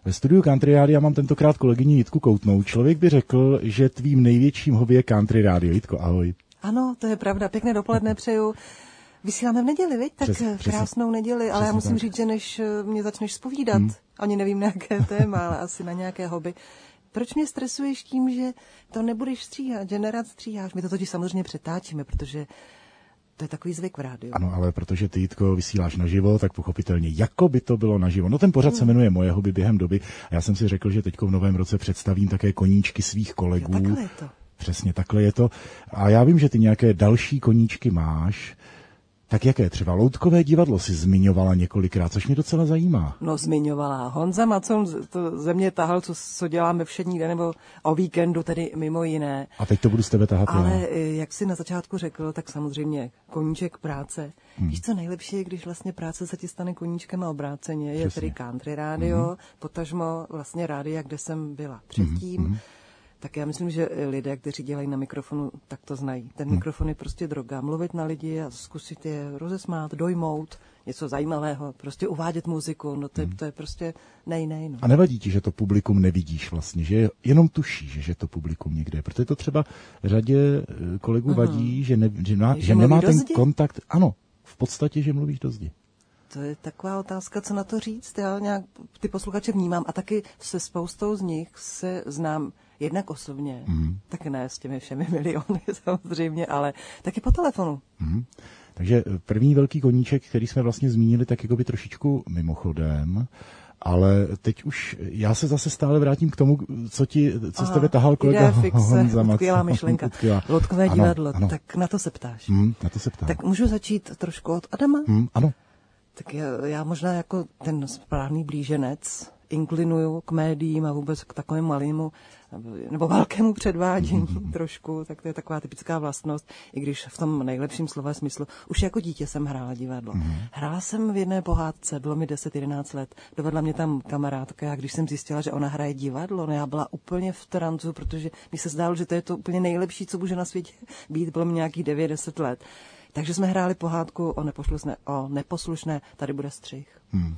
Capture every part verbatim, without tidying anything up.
Ve studiu Country Rádia mám tentokrát kolegyni Jitku Koutnou. Člověk by řekl, že tvým největším hobby je Country Rádio. Jitko, ahoj. Ano, to je pravda. Pěkné dopoledne přeju. Vysíláme v neděli, viď? Tak Přes, krásnou neděli, ale já musím tak říct, že než mě začneš zpovídat, hmm. ani nevím na jaké téma, ale asi na nějaké hobby. Proč mě stresuješ tím, že to nebudeš stříhat, že nerad stříháš? My to totiž samozřejmě přetáčíme, protože to je takový zvyk v rádiu. Ano, ale protože ty, Jitko, vysíláš naživo, tak pochopitelně, jako by to bylo naživo. No ten pořad hmm. se jmenuje Moje hobby během doby a já jsem si řekl, že teďko v novém roce představím také koníčky svých kolegů. Jo, takhle je to. Přesně takhle je to. A já vím, že ty nějaké další koníčky máš. Tak jaké? Třeba Loutkové divadlo si zmiňovala několikrát, což mě docela zajímá. No zmiňovala. Honza Macon to ze mě tahal, co, co děláme všední den nebo o víkendu, tedy mimo jiné. A teď to budu z tebe tahat. Ale já. jak jsi na začátku řekl, tak samozřejmě koníček práce. Hmm. Víš, co nejlepší je, když vlastně práce se ti stane koníčkem a obráceně. Je tedy Country Rádio, hmm. potažmo vlastně rádia, kde jsem byla předtím. Hmm. Tak já myslím, že lidé, kteří dělají na mikrofonu, tak to znají. Ten hmm. mikrofon je prostě droga. Mluvit na lidi a zkusit je rozesmát, dojmout, něco zajímavého, prostě uvádět muziku, no to je, to je prostě nej, nej. No. A nevadí ti, že to publikum nevidíš vlastně, že jenom tušíš, že to publikum někde je. Protože to třeba řadě kolegů uh-huh. vadí, že, ne, že, na, že, že nemá ten zdi? kontakt. Ano, v podstatě, že mluvíš do zdi. To je taková otázka, co na to říct. Já nějak ty posluchače vnímám a taky se spoustou z nich se znám jednak osobně, mm. tak ne s těmi všemi miliony samozřejmě, ale taky po telefonu. Mm. Takže první velký koníček, který jsme vlastně zmínili, tak jako by trošičku mimochodem, ale teď už já se zase stále vrátím k tomu, co ti, co z tebe tahal kolega Honza Macon. Skvělá myšlenka. Loutkové divadlo, ano. Tak na to se ptáš. Mm, na to se ptám. Tak můžu začít trošku od Adama? Mm, ano. Tak já, já možná jako ten správný blíženec inklinuju k médiím a vůbec k takovému malému nebo velkému předvádění mm-hmm. trošku, tak to je taková typická vlastnost, i když v tom nejlepším slova smyslu. Už jako dítě jsem hrála divadlo. Mm-hmm. Hrála jsem v jedné pohádce, bylo mi deset jedenáct let, dovedla mě tam kamarádka a když jsem zjistila, že ona hraje divadlo, no já byla úplně v trancu, protože mi se zdálo, že to je to úplně nejlepší, co může na světě být, bylo mi nějakých devět deset let. Takže jsme hráli pohádku o neposlušné, o neposlušné, tady bude střih. Hmm.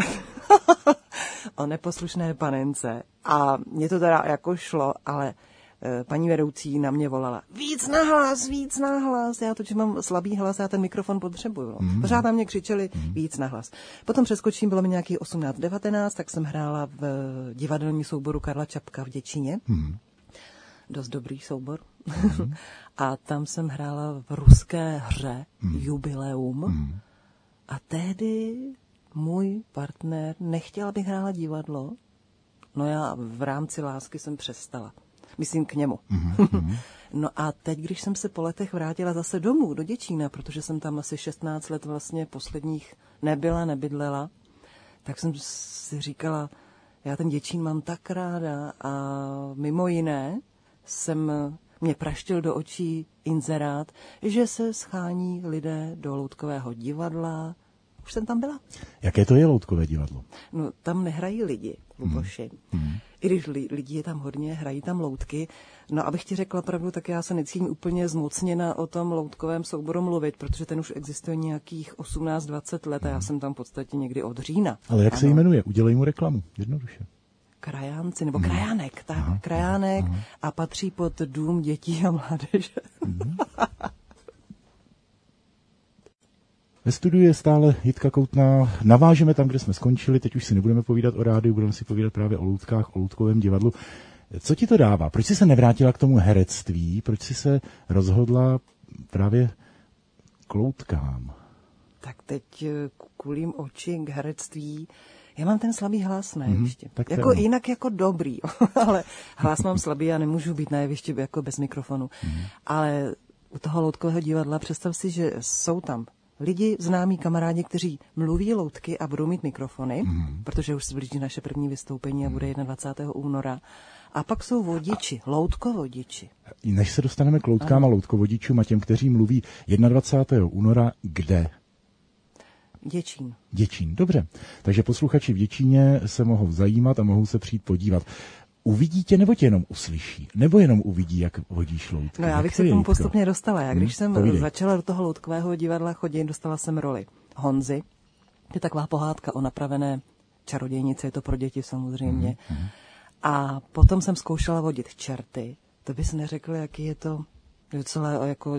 o neposlušné panence. A mě to teda jako šlo, ale e, paní vedoucí na mě volala, víc nahlas, víc nahlas. Já totiž mám slabý hlas, já ten mikrofon potřebuju. Hmm. Pořád na mě křičeli, hmm. víc nahlas. Potom přeskočím, bylo mi nějaký osmnáct devatenáct, tak jsem hrála v divadelním souboru Karla Čapka v Děčíně. Hmm. Dost dobrý soubor. Mm. A tam jsem hrála v ruské hře mm. Jubileum. Mm. A tehdy můj partner nechtěl, abych hrála divadlo. No já v rámci lásky jsem přestala. Myslím k němu. Mm. No a teď, když jsem se po letech vrátila zase domů do Děčína, protože jsem tam asi šestnáct let vlastně posledních nebyla, nebydlela, tak jsem si říkala, já ten Děčín mám tak ráda a mimo jiné jsem mě praštil do očí inzerát, že se schání lidé do Loutkového divadla. Už jsem tam byla. Jaké to je Loutkové divadlo? No, tam nehrají lidi, Luboši. Hmm. Hmm. I když li, lidí je tam hodně, hrají tam loutky. No, abych ti řekla pravdu, tak já se necítím úplně zmocněna o tom loutkovém souboru mluvit, protože ten už existuje nějakých osmnáct dvacet let a já jsem tam v podstatě někdy od října. Ale jak ano. se jmenuje? Udělej mu reklamu, jednoduše. Krajánci, nebo krajánek, tak, aha, krajánek aha. a patří pod Dům dětí a mládeže. Mhm. Ve studiu je stále Jitka Koutná. Navážeme tam, kde jsme skončili. Teď už si nebudeme povídat o rádiu, budeme si povídat právě o loutkách, o loutkovém divadlu. Co ti to dává? Proč jsi se nevrátila k tomu herectví? Proč jsi se rozhodla právě k loutkám? Tak teď kulím oči k herectví. Já mám ten slabý hlas na jevišti. Mm-hmm, jako jinak jako dobrý, ale hlas mám slabý a nemůžu být na jevišti jako bez mikrofonu. Mm-hmm. Ale u toho loutkového divadla představ si, že jsou tam lidi, známí kamarádi, kteří mluví loutky a budou mít mikrofony, mm-hmm. protože už se blíží naše první vystoupení a bude dvacátého prvního února. A pak jsou vodiči, loutkovodiči. Než se dostaneme k loutkám ano. a loutkovodičům a těm, kteří mluví dvacátého prvního února, kde? Děčín. Děčín, dobře. Takže posluchači v Děčíně se mohou zajímat a mohou se přijít podívat. Uvidí tě, nebo tě jenom uslyší? Nebo jenom uvidí, jak vodíš loutky? No já bych se k tomu postupně dostala. Já když hmm, jsem povídej. začala do toho loutkového divadla chodit, dostala jsem roli Honzy. To je taková pohádka o napravené čarodějnice, je to pro děti samozřejmě. Mm-hmm. A potom jsem zkoušela vodit čerty. To bys neřekl, jaký je to docela, jako,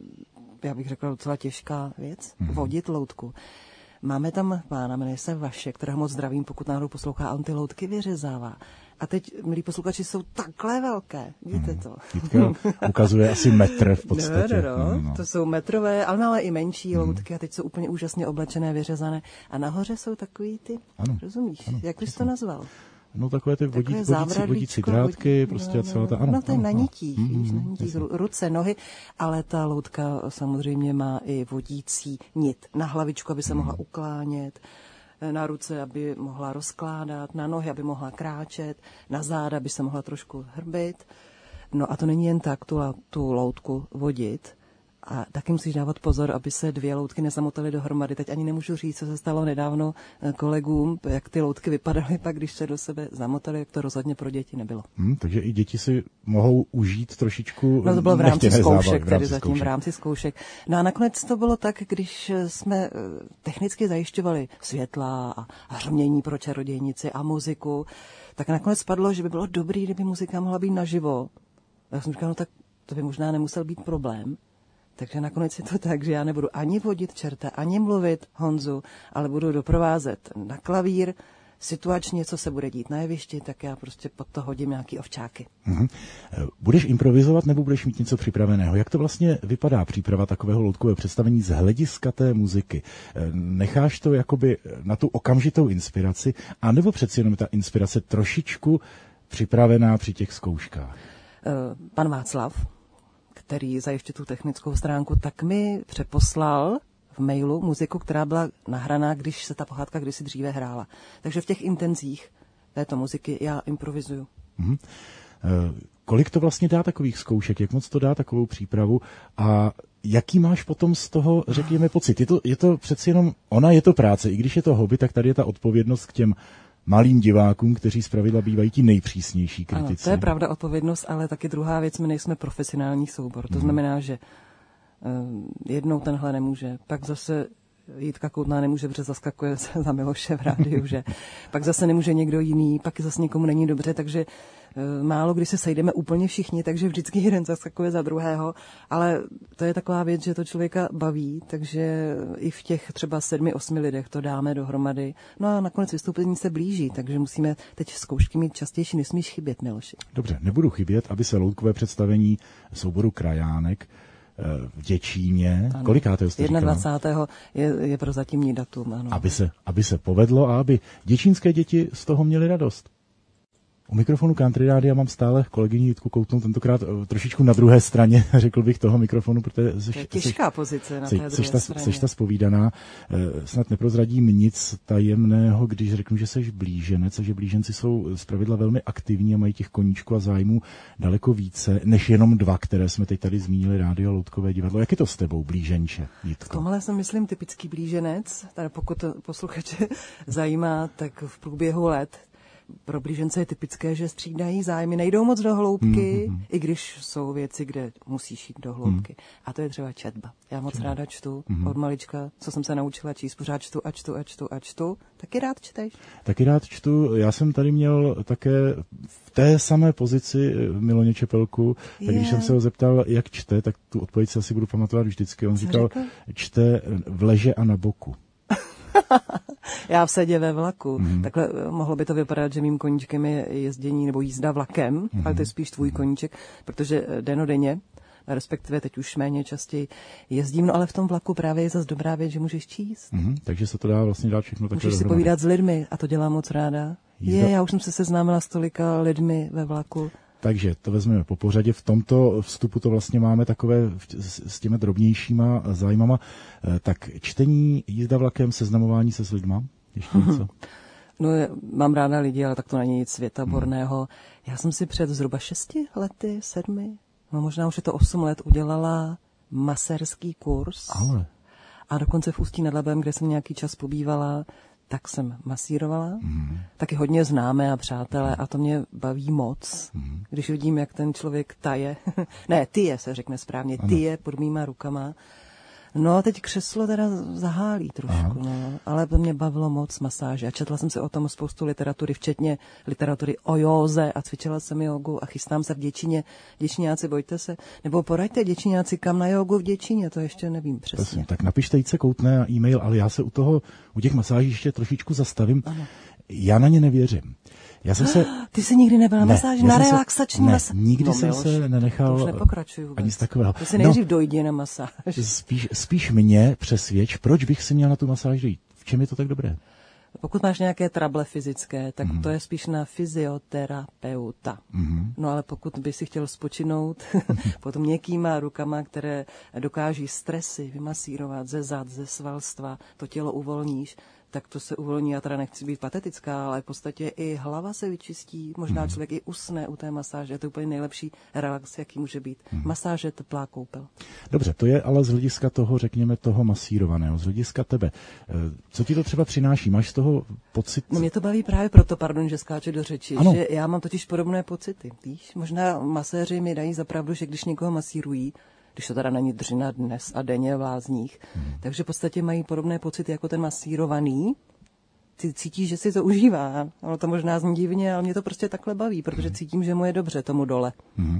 já bych řekla, docela těžká věc, mm-hmm. vodit loutku. Máme tam pána, jmenuje se Vašek, kterého moc zdravím, pokud náhodou poslouchá, on ty loutky vyřezává. A teď, milí posluchači, jsou takhle velké. Vidíte to? Jitka ukazuje asi metr v podstatě. No, no, no. No. To jsou metrové, ale máme i menší hmm. loutky a teď jsou úplně úžasně oblečené, vyřezané. A nahoře jsou takový ty, ano, rozumíš, ano, jak bys to nazval? No takové ty vodí, vodící, vodící drátky, prostě no, celá ta... Ano, no to je ano, na nitích, ano. víš, na nitích, ruce, nohy, ale ta loutka samozřejmě má i vodící nit na hlavičku, aby se hmm. mohla uklánět, na ruce, aby mohla rozkládat, na nohy, aby mohla kráčet, na záda, aby se mohla trošku hrbit. No a to není jen tak tu, tu loutku vodit. A taky musíš dávat pozor, aby se dvě loutky nezamotaly dohromady. Teď ani nemůžu říct, co se stalo nedávno kolegům, jak ty loutky vypadaly, pak když se do sebe zamotaly, jak to rozhodně pro děti nebylo. Hmm, takže i děti si mohou užít trošičku. No to bylo v rámci zkoušek, zábavy, tedy zatím v rámci zkoušek. No a nakonec to bylo tak, když jsme technicky zajišťovali světla a hřmění pro čarodějnici a muziku, tak nakonec spadlo, že by bylo dobré, kdyby muzika mohla být naživo. Já jsem říkal, no tak to by možná nemusel být problém. Takže nakonec je to tak, že já nebudu ani vodit čerta, ani mluvit Honzu, ale budu doprovázet na klavír, situačně, co se bude dít na jevišti, tak já prostě pod to hodím nějaký ovčáky. Mm-hmm. Budeš improvizovat nebo budeš mít něco připraveného? Jak to vlastně vypadá příprava takového loutkového představení z hlediska té muziky? Necháš to jakoby na tu okamžitou inspiraci, anebo přeci jenom ta inspirace trošičku připravená při těch zkouškách? Pan Václav, který zajišťuje tu technickou stránku, tak mi přeposlal v mailu muziku, která byla nahraná, když se ta pohádka kdysi dříve hrála. Takže v těch intenzích této muziky já improvizuju. Mm-hmm. E, kolik to vlastně dá takových zkoušek? Jak moc to dá takovou přípravu? A jaký máš potom z toho, řekněme, pocit? Je to, je to přeci jenom, ona je to práce, i když je to hobby, tak tady je ta odpovědnost k těm malým divákům, kteří zpravidla bývají ti nejpřísnější kritici. Ano, to je pravda, odpovědnost, ale taky druhá věc, my nejsme profesionální soubor. To hmm. znamená, že uh, jednou tenhle nemůže, pak zase Jitka Koutná nemůže, protože zaskakuje za Miloše v rádiu, že pak zase nemůže někdo jiný, pak zase někomu není dobře, takže uh, málo kdy se sejdeme úplně všichni, takže vždycky jeden zaskakuje za druhého, ale to je taková věc, že to člověka baví, takže i v těch třeba sedmi, osmi lidech to dáme dohromady. No a nakonec vystoupení se blíží, takže musíme teď zkoušky mít častější, nesmíš chybět, Miloši. Dobře, nebudu chybět, aby se loutkové představení souboru Krajánek v Děčíně. Ano. Kolikátého jste říkala? dvacátého prvního je, je prozatímní datum. Ano. Aby se, aby se povedlo a aby děčínské děti z toho měly radost. U mikrofonu Country Rádia mám stále kolegyni Jitku Koutnou, tentokrát trošičku na druhé straně, řekl bych, toho mikrofonu, protože seš, to je těžká seš, pozice na té druhé seš ta, straně. Seš ta zpovídaná. Snad neprozradím nic tajemného, když řeknu, že seš blíženec, a že blíženci jsou zpravidla velmi aktivní a mají těch koníčků a zájmů daleko více, než jenom dva, které jsme teď tady zmínili, Rádio Loutkové divadlo. Jak je to s tebou, blíženče, Jitko? V tomhle jsem, myslím, typický blíženec, tady pokud to posluchače zajímá, tak v průběhu let pro blížence je typické, že střídají zájmy, nejdou moc do hloubky, mm-hmm. i když jsou věci, kde musíš jít do hloubky. Mm. A to je třeba četba. Já moc četba. ráda čtu, mm-hmm. od malička, co jsem se naučila číst, pořád čtu a čtu a čtu a čtu. Taky rád čteš? Taky rád čtu. Já jsem tady měl také v té samé pozici Miloně Čepelku, tak yeah. když jsem se ho zeptal, jak čte, tak tu odpověď si asi budu pamatovat vždycky. On co říkal, řekl? Čte v leže a na boku. Já v sedě ve vlaku. Mm. Takhle mohlo by to vypadat, že mým koníčkem je jezdění nebo jízda vlakem, mm. ale to je spíš tvůj koníček, protože denodenně, respektive teď už méně častěji jezdím, no ale v tom vlaku právě je zase dobrá věc, že můžeš číst. Mm. Takže se to dá vlastně dát všechno takhle. Můžeš si povídat s lidmi a to dělám moc ráda. Jízda... Je, já už jsem se seznámila s tolika lidmi ve vlaku. Takže to vezmeme po pořadě. V tomto vstupu to vlastně máme takové s těmi drobnějšíma zájmama. Tak čtení, jízda vlakem, seznamování se s lidma? Ještě něco? No, mám ráda lidi, ale tak to není nic světaborného. Hmm. Já jsem si před zhruba šesti lety, sedmi, no možná už je to osm let, udělala masérský kurz. Ale. A dokonce v Ústí nad Labem, kde jsem nějaký čas pobývala, tak jsem masírovala. Mm. Taky hodně známé a přátelé mm. a to mě baví moc, mm. když vidím, jak ten člověk taje. ne, tyje se řekne správně, tyje pod mýma rukama. No, teď křeslo teda zahálí trošku, no, ale to mě bavilo moc masáže. A četla jsem si o tom spoustu literatury, včetně literatury o józe a cvičila jsem jogu a chystám se v Děčíně. Děčíňáci, bojte se, nebo poraďte Děčíňáci, kam na jogu v Děčíně, to ještě nevím přesně. Prosím, tak napište Jitce Koutné na e-mail, ale já se u toho, u těch masáží ještě trošičku zastavím. Ano. Já na ně nevěřím. Já jsem se... Ty jsi nikdy nebyl na masáži, na relaxační masáži? Ne, nikdy no, jsem se nenechal... To už nepokračuju vůbec. Ani z takového. Ty si nejdřív no, dojdi na masáž. Spíš, spíš mě přesvědč, proč bych si měl na tu masáž dojít. V čem je to tak dobré? Pokud máš nějaké trable fyzické, tak mm. to je spíš na fyzioterapeuta. Mm. No ale pokud by si chtěl spočinout potom měkkýma rukama, které dokáží stresy vymasírovat ze zad, ze svalstva, to tělo uvolníš, tak to se uvolní. Já teda nechci být patetická, ale v podstatě i hlava se vyčistí, možná mm. člověk i usne u té masáže. To je úplně nejlepší relax, jaký může být. Mm. Masáže, teplá koupel. Dobře, to je ale z hlediska toho, řekněme, toho masírovaného, z hlediska tebe. Co ti to třeba přináší? Máš z toho pocit? No mě to baví právě proto, pardon, že skáče do řeči, ano. že já mám totiž podobné pocity. Víš? Možná maséři mi dají za pravdu, že když někoho masírují, když to teda není dřina dnes a denně v lázních. Hmm. Takže v podstatě mají podobné pocity jako ten masírovaný. Ty cítí, že si to užívá. Ono to možná zní divně, ale mě to prostě takhle baví, protože cítím, že mu je dobře tomu dole. Hmm.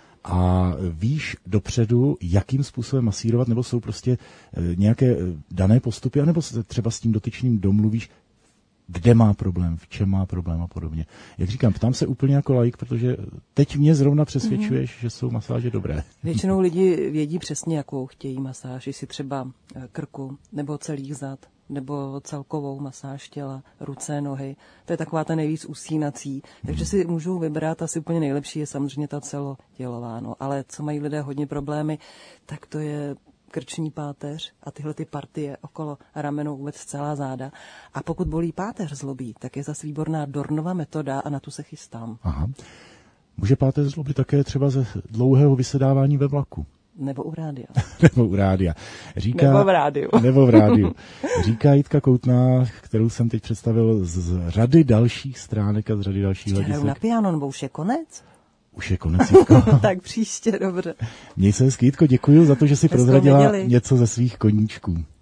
A víš dopředu, jakým způsobem masírovat, nebo jsou prostě nějaké dané postupy, anebo se třeba s tím dotyčným domluvíš, kde má problém, v čem má problém a podobně. Jak říkám, ptám se úplně jako laik, protože teď mě zrovna přesvědčuješ, mm-hmm. že jsou masáže dobré. Většinou lidi vědí přesně, jakou chtějí masáž, jestli třeba krku, nebo celých zad, nebo celkovou masáž těla, ruce, nohy. To je taková ta nejvíc usínací. Takže si můžou vybrat, asi úplně nejlepší je samozřejmě ta celotělová. No. Ale co mají lidé hodně problémy, tak to je krční páteř a tyhle ty partie okolo ramenou, vůbec celá záda. A pokud bolí páteř zlobí, tak je zase výborná Dornova metoda a na tu se chystám. Aha. Může páteř zlobit také třeba ze dlouhého vysedávání ve vlaku? Nebo u rádia. Nebo u rádia. Říká, nebo v rádiu. Nebo v rádiu. Říká Jitka Koutná, kterou jsem teď představil z řady dalších stránek a z řady dalších hledisek. Hraju na piano, nebo už je konec? Už je konec, Jitko. Tak příště, dobře. Měj se hezky, Jitko, děkuju za to, že jsi prozradila něco ze svých koníčků.